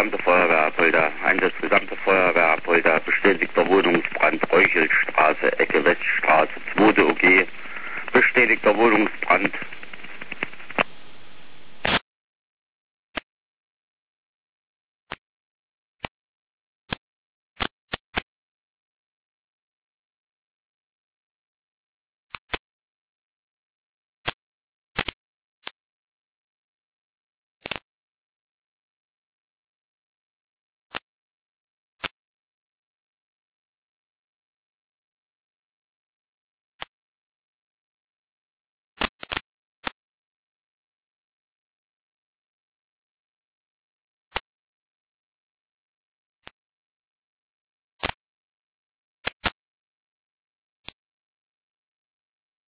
gesamte Feuerwehr Apolda. Einsatz gesamte Feuerwehr Apolda. Bestätigter Wohnungsbrand, Reuchelstraße, Ecke Weststraße, 2. OG. Bestätigter Wohnungsbrand,